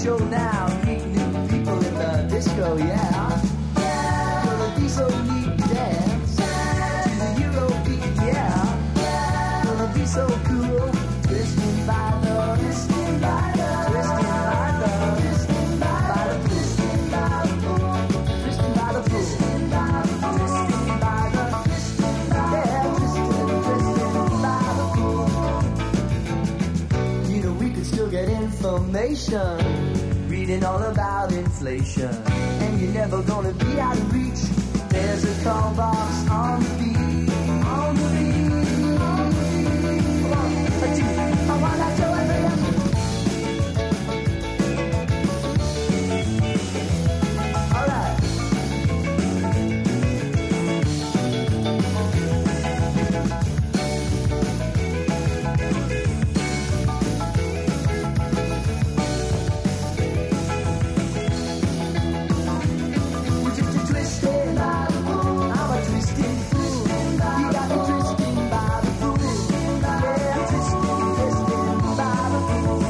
show now. Meet new people in the disco, yeah. Gonna be so neat, dance to the Eurobeat, yeah. Gonna be so cool. Twisting by the, twisting by the, twisting by the, twisting by the, twisting by the pool, twisting by the pool, twisting by the, twisting by the, yeah, twisting by the pool. You know we could still get information, reading all about inflation, and you're never gonna be out of reach. There's a call box on the beat, on the beat. I wanna show everyone. All right. We're just a twisted by the fool. I'm a twisted fool. You got me twisting by the fool. Yeah, twisting by the fool.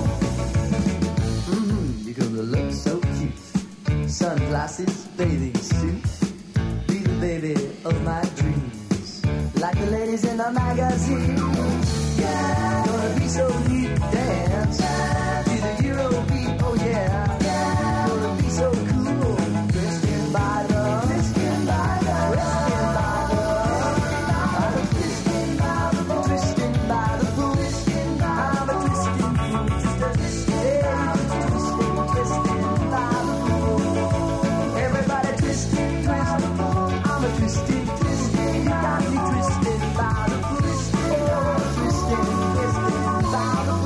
Because I look so cute. Sunglasses, bathing suit. Be the baby of my dreams. Like the ladies in the magazine. Yeah, gonna be so neat, dance to the Eurobeat, oh yeah. Gonna be so cool. Twisting by the, twisting by the, twisting by the, twisting by the, twisting by the fool. I'm a twisting fool, just a twisting, twisting by the fool. Everybody twisting, twisting. I'm a twisting, twisting. You got me twisting by the fool. Oh, twisting, twisting by the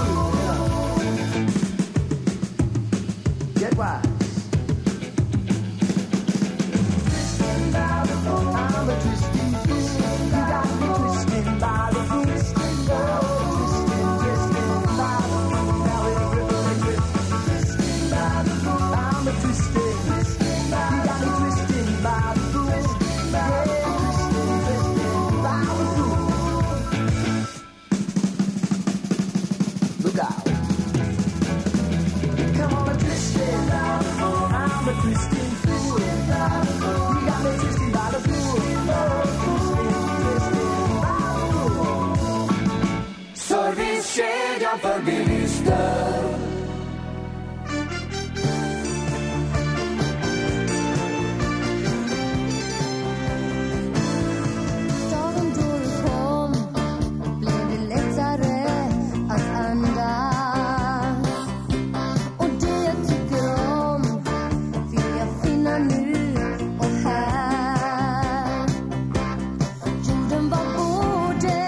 fool. Get wise. Twisting by the fool. I'm a twisting, twisting. You got me twisting by the fool. Oh, twisting, twisting by the fool. Now everybody twisting by the fool. I'm a twisting, twisting. You got me twisting by the fool. Yeah, twisting, twisting by the fool. Look out. Come on, twisting by the fool. I'm a twisting fool. You got me twisting by the fool. Oh, twisting, twisting by the fool. Servicekedjan för bilister. Dagen då du kom blev det lättare att andas. Och det jag tycker om vill jag finna nu och här. Jorden var både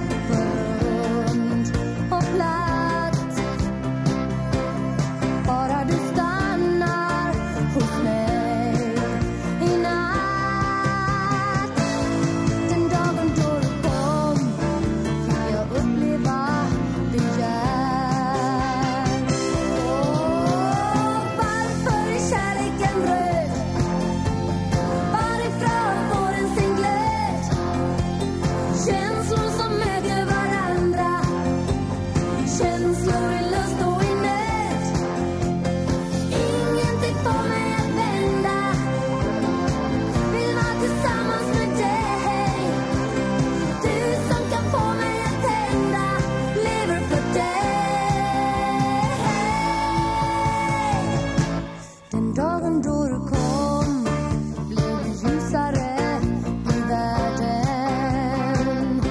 rund och platt. Bara du stannar hos mig i natt. Den dagen då du kom fick jag uppleva begär. Varför är kärleken röd? Varifrån får den sin glöd? Känslor som möter varandra. Känslor i lust och i nöd. Ingenting får mig att vända. Vill vara tillsammans med dig. Du som kan få mig att tända. Lever för dig. Den dagen då du kom blev det ljusare i världen.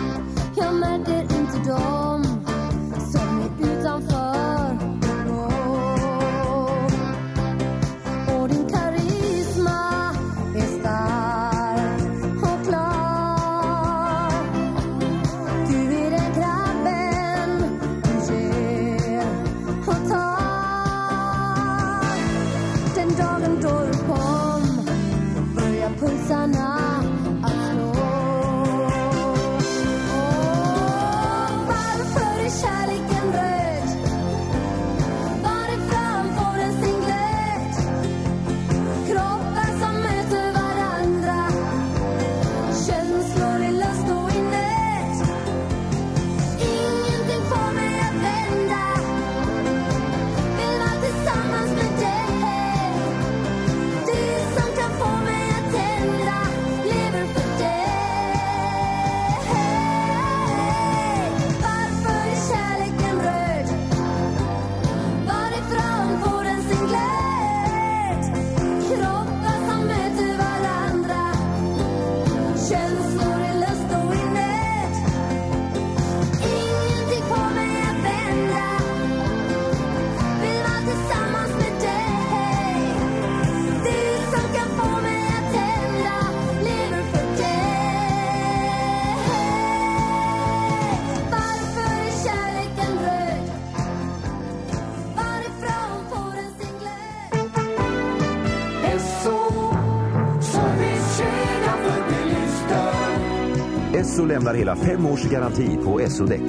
Esso lämnar hela 5 års garanti på Esso-däck.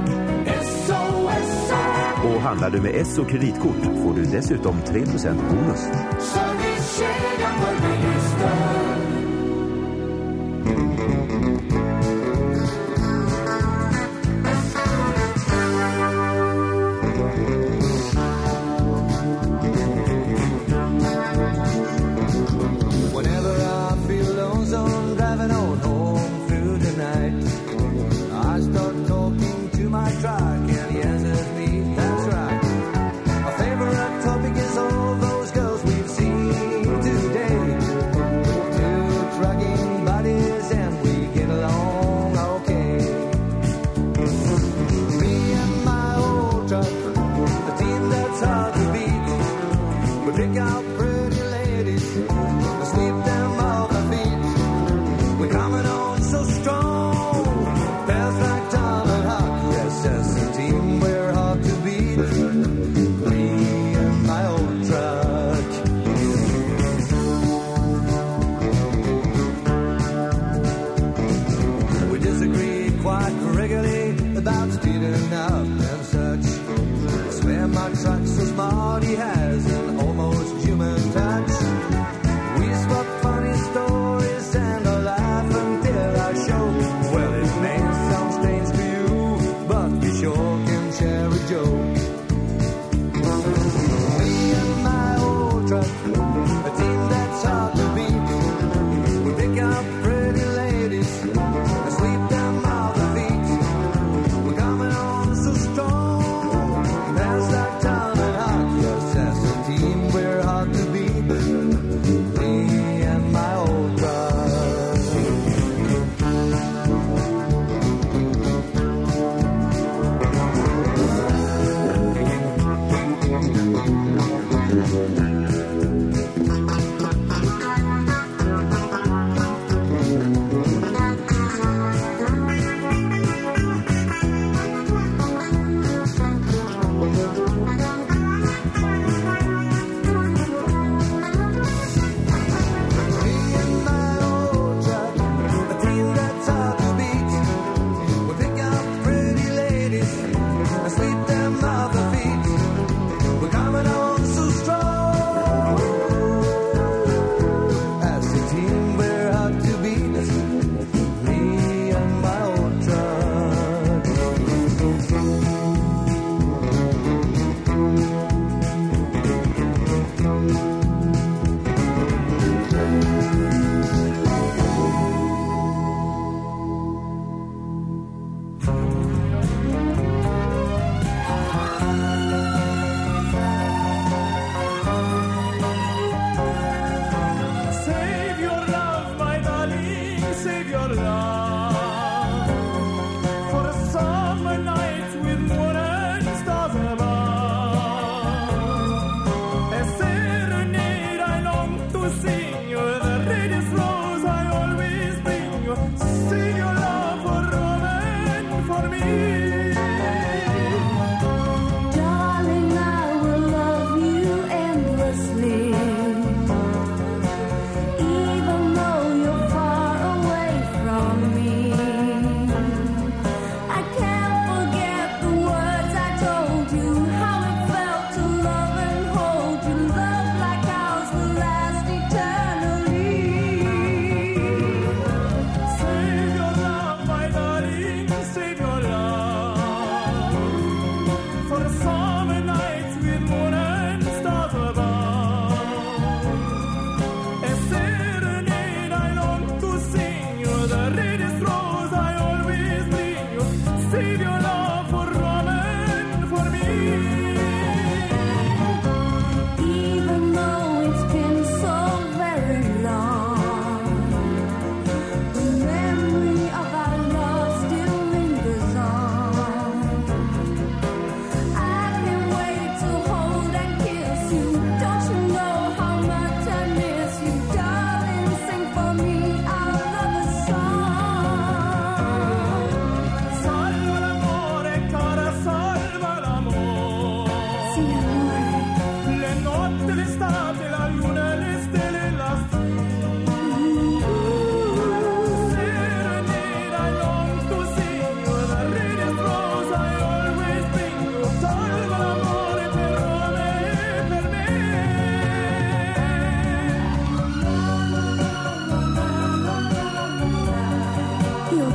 Och handlar du med Esso kreditkort får du dessutom 3% bonus. Servicekedjan för bilister.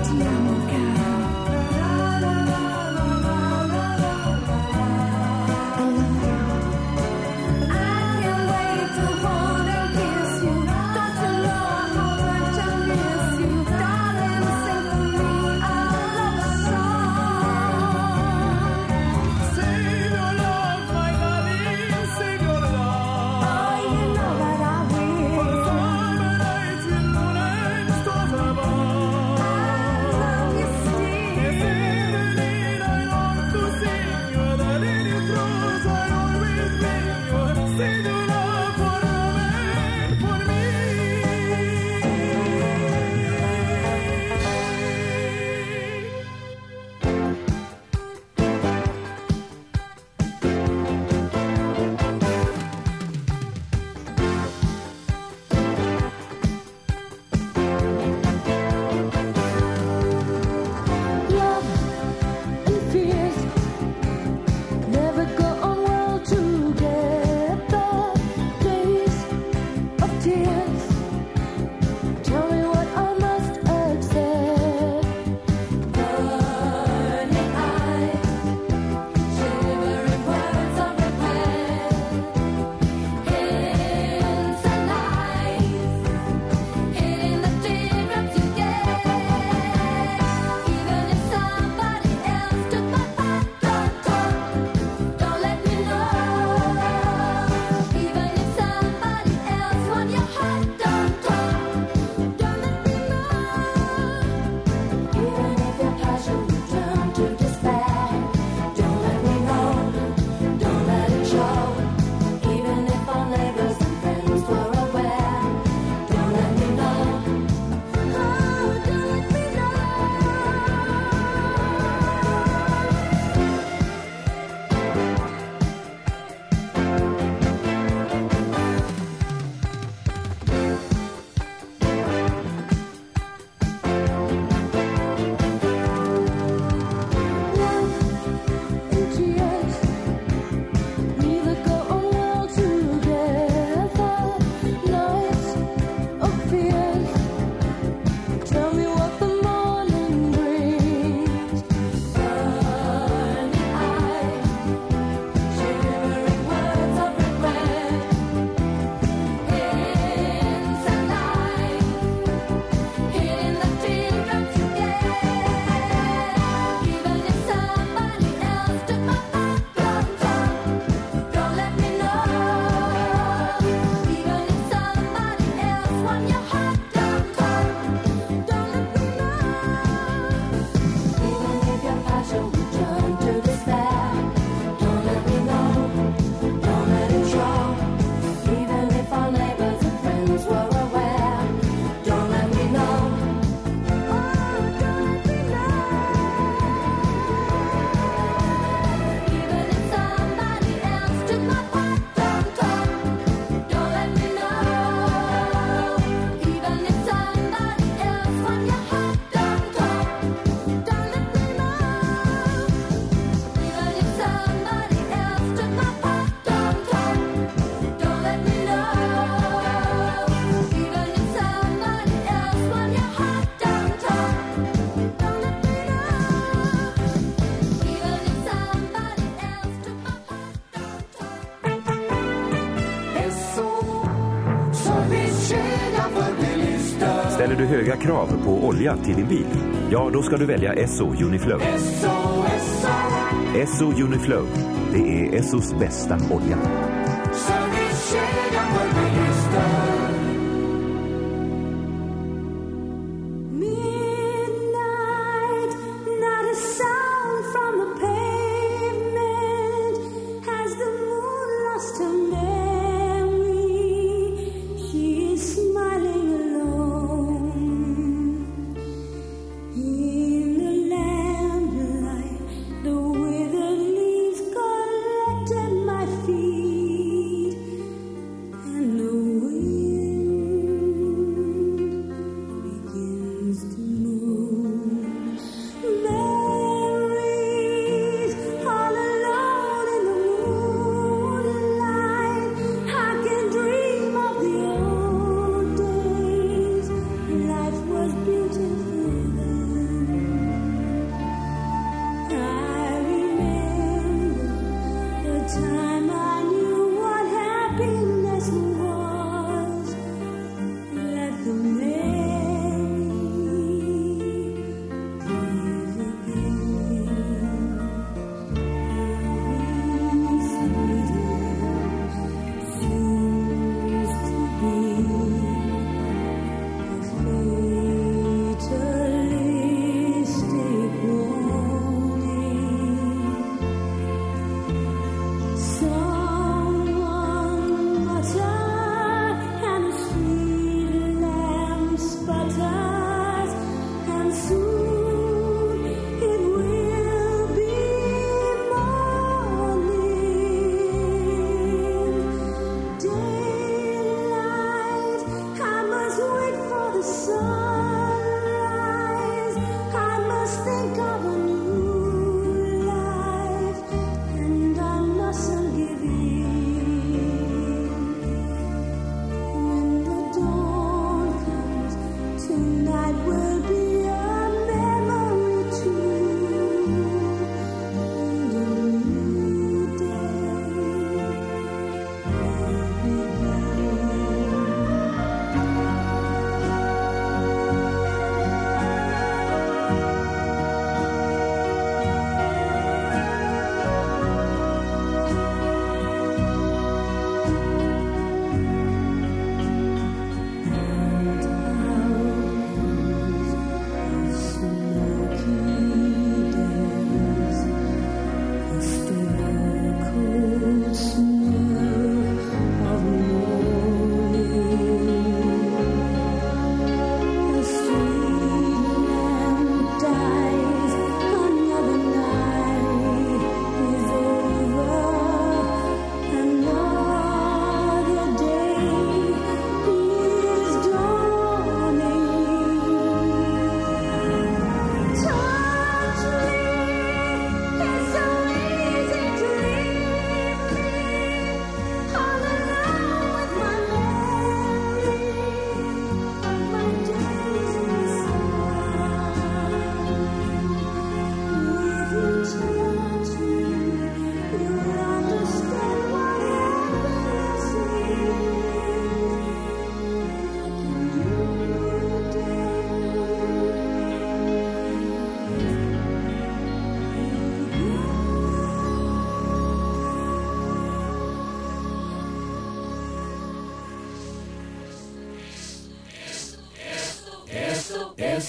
Ställer du höga krav på olja till din bil? Ja, då ska du välja Esso Uniflow. Esso Uniflow. Det är Essos bästa olja. My feet.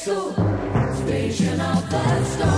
SO, Station of the Storm.